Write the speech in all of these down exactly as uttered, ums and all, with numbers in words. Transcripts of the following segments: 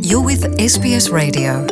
You're with S B S Radio.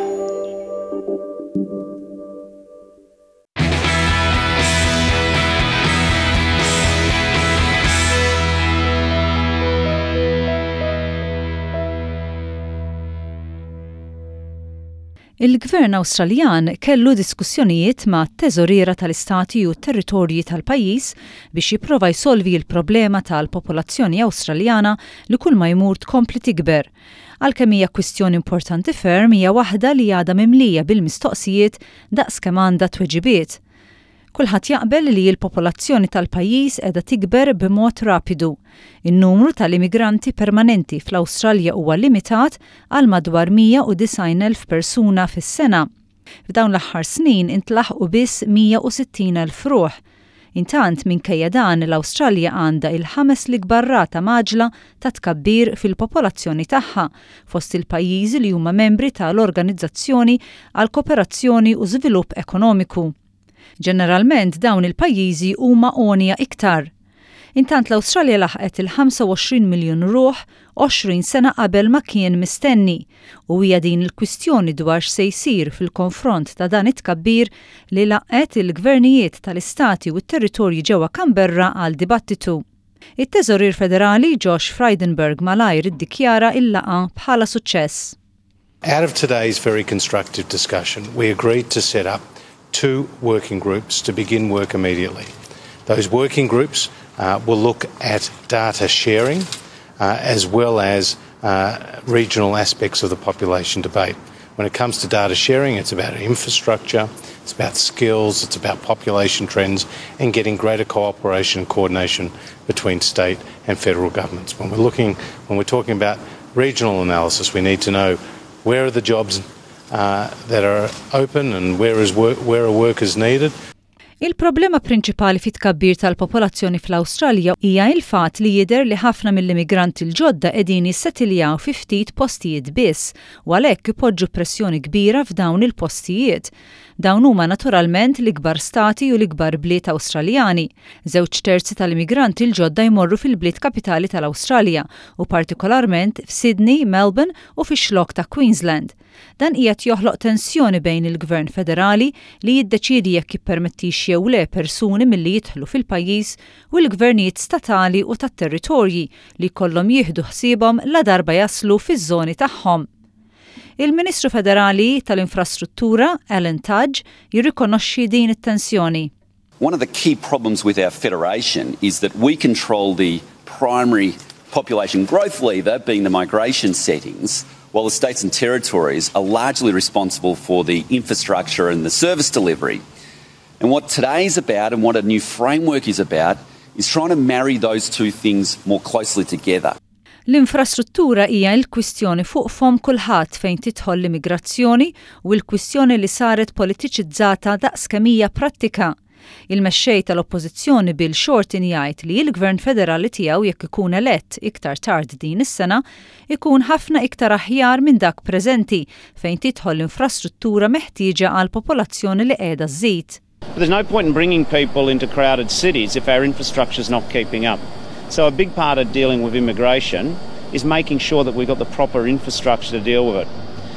Il-Gvern Awstraljan kellu diskussjonijiet ma' t-teżoriera tal-istati u t-territorji tal-pajjiż biex jipprova jsolvi l-problema tal-popolazzjoni Awstraljana li kull ma jmur tkompli tikber. Għalkemm hija kwistjoni importanti ferm hija waħda li għadha mimlija bil-mistoqsijiet daqskemm għandha tweġibiet. Kulħadd jaqbel li l-popolazzjoni tal-pajjiż qiegħda tikber b'mod rapidu. In-numru tal-immigranti permanenti fl-Awstralja huwa limitat għal madwar mija u disgħin elf persuna fis-sena. F'dawn l-aħħar snin intlaħqu biss mija u sittin elf ruħ. Intant minkejja dan l-Awstralja għandha il-ħames l-ikbar rata maġla ta' tkabbir fil-popolazzjoni tagħha fost il-pajjiżi li huma membri tal-Organizzazzjoni għal Kooperazzjoni u Żvilupp Ekonomiku. Ġeneralment dawn il-pajjiżi huma għonja iktar. Intant l-Awstralja laħqet il-ħamsa u għoxrin miljun ruħ għoxrin sena qabel ma kien mistenni u hija din il-kwistjoni dwar x'se jsir fil-konfront ta' dan it-tkabbir li laqgħet il-gvernijiet tal-istati u t-territorji ġewwa Canberra għal dibattitu. It-Teżorier Federali Josh Frydenberg malajr iddikjara il-laqa bħala suċċess. Out of today's very constructive discussion, we agreed to set up two working groups to begin work immediately. Those working groups uh, will look at data sharing uh, as well as uh, regional aspects of the population debate. When it comes to data sharing, it's about infrastructure, it's about skills, it's about population trends and getting greater cooperation and coordination between state and federal governments. When we're looking, when we're talking about regional analysis, we need to know where are the jobs Uh, that are open and where is work, where are workers needed. Il-problema prinċipali fit tkabbir tal-popolazzjoni fl-Awstralja hija il-fatt li jidher li ħafna mill-immigranti l-ġodda qegħdin jissettiljaw fi ftit postijiet biss u għalhekk ipoġġu pressjoni kbira f'dawn il-postijiet. Dawn huma naturalment l-ikbar stati u l-ikbar bliet Awstraljani. Żewġ terzi tal-immigranti l-ġodda jmorru fil-bliet kapitali tal-Awstralja u partikolarment f'Sydney, Melbourne u fix-xlokk ta' Queensland. Dan qiegħed joħloq tensjoni bejn il-Gvern Federali li jiddeċiedi jekk jippermettix jew le persuni milli jidħlu fil-pajjiż u l-gvernijiet statali u tat-territorji li jkollhom jieħdu ħsiebhom la darba jaslu fiż-żoni tagħhom. Il-Ministru Federali tal-Infrastruttura, Alan Tudge, jirrikonoxxi din it-tensjoni. One of the key problems with our federation is that we control the primary population growth lever, being the migration settings, while the states and territories are largely responsible for the infrastructure and the service delivery. And what today is about and what a new framework is about is trying to marry those two things more closely together. L-infrastruttura hija l-kwistjoni fuq fom kulħadd fejn tidħol l-immigrazzjoni u l-kwistjoni li saret politiċizzata daqskemm hija prattika. Il-mexxej tal-Oppożizzjoni Bill Shorten jgħid li l-Gvern Federali tiegħu jekk ikun elett iktar tard din is-sena ikun ħafna iktar aħjar minn dak preżenti fejn tidħol l-infrastruttura meħtieġa għal popolazzjoni li qiegħda żżid. There's no point in bringing people into crowded cities if our infrastructure is not keeping up. So a big part of dealing with immigration is making sure that we've got the proper infrastructure to deal with it.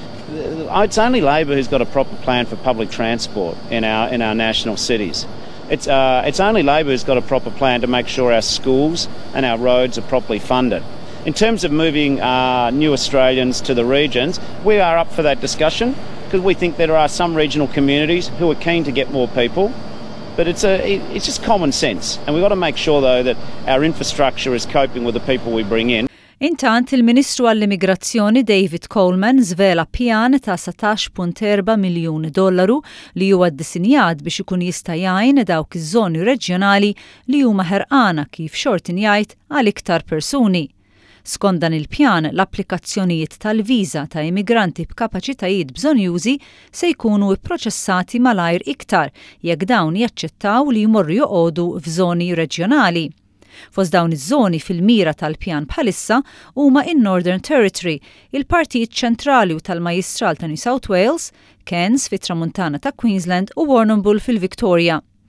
It's only Labor who's got a proper plan for public transport in our in our national cities. It's uh, it's only Labor who's got a proper plan to make sure our schools and our roads are properly funded. In terms of moving uh, new Australians to the regions, we are up for that discussion because we think there are some regional communities who are keen to get more people. But it's a it's just common sense, and we've got to make sure though that our infrastructure is coping with the people we bring in. Intant il-Ministru għall-Immigrazzjoni David Coleman żvela pjan ta' satax punt erba' miljun dollaru li huwa ddisinjat biex ikun jista' jgħin dawk iż-żoni reġjonali li huma ħerqana kif Shorten jgħid għal iktar persuni. Skont dan il-pjan, l-applikazzjonijiet tal-viża ta' immigranti b'kapaċitajiet bżonjużi se jkunu pproċessati malajr iktar jekk dawn jaċċettaw li jmorru joqogħdu f'żoni reġjonali. Fost dawn iż-żoni fil-mira tal-pjan bħalissa huma in-Northern Territory, il-partijiet ċentrali u tal-Majjistral ta' New South Wales, Cairns fit-tramuntana ta' Queensland u Warrnambool fil-Victoria.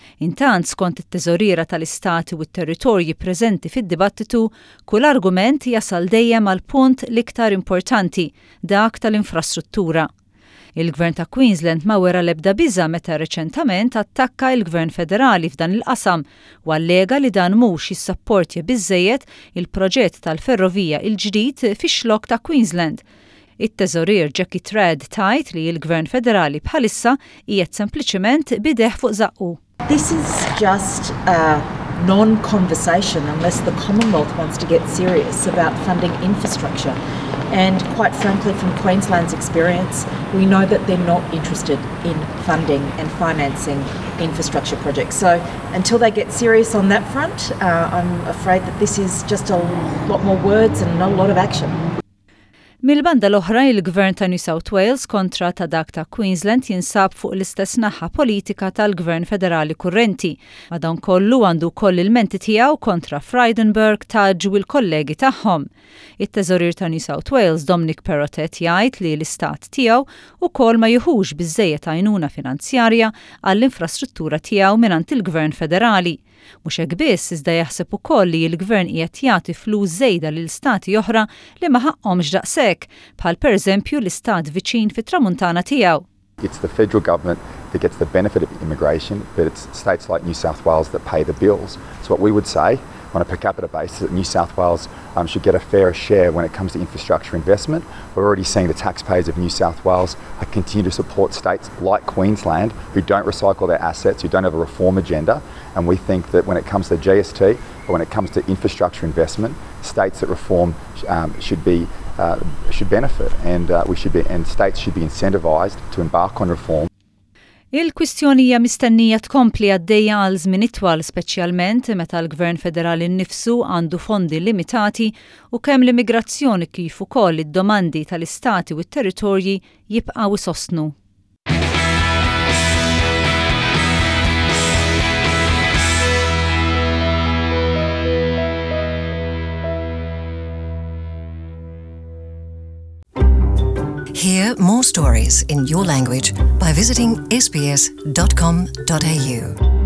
Intant skont it-teżoriera tal-istati u t-territorji preżenti fid-dibattitu, kull argument jasal dejjem għal punt l-iktar importanti, dak tal-infrastruttura. Il-Gvern ta' Queensland ma wera l-ebda biża meta reċentament attakka il-Gvern Federali f'dan il-qasam u allega li dan mhux jissapportja biżżejjed il-proġett tal-ferrovija il-ġdid fix-xlokk ta' Queensland. It-teżorier Jackie Trad tajt li l-Gvern Federali bħalissa qiegħed sempliċement bideħ fuq zaqqu. This is just a non-conversation unless the Commonwealth wants to get serious about funding infrastructure. And quite frankly, from Queensland's experience, we know that they're not interested in funding and financing infrastructure projects. So until they get serious on that front, uh, I'm afraid that this is just a lot more words and not a lot of action. Mil-banda l-oħra, il-Gvern ta' New South Wales kontra ta' dak ta' Queensland jinsab fuq l-istess naħa politika tal-Gvern Federali kurrenti. Madankollu għandu koll il-menti tiegħu kontra Frydenberg, Tudge u l-kollegi tagħhom. It-teżorier ta' New South Wales Dominic Perrottet jgħid li l-istat tiegħu ukoll ma jieħux biżżejjed għajnuna finanzjarja għall-infrastruttura tiegħu mingħand il-Gvern Federali. Mhux hekk biss iżda jaħseb ukoll li l-Gvern qiegħed jagħti flus żejda lil stati oħra li ma ħaqhomx daqshekk, bħal pereżempju l-istat viċin fit-tramuntana tiegħu. It's the federal government that gets the benefit of immigration, but it's states like New South Wales that pay the bills. So what we would say on a per capita basis that New South Wales um, should get a fairer share when it comes to infrastructure investment. We're already seeing the taxpayers of New South Wales continue to support states like Queensland who don't recycle their assets, who don't have a reform agenda, and we think that when it comes to G S T or when it comes to infrastructure investment, states that reform um, should be uh, should benefit, and uh, we should be and states should be incentivised to embark on reform. Il-kwistjoni hija mistennija tkompli għaddejja għal żmien itwal, speċjalment meta l-Gvern Federali nnifsu għandu fondi limitati u kemm l-immigrazzjoni kif ukoll id-domandi tal-istati u t-territorji jibqgħu isostnu. Hear more stories in your language by visiting s b s dot com dot a u.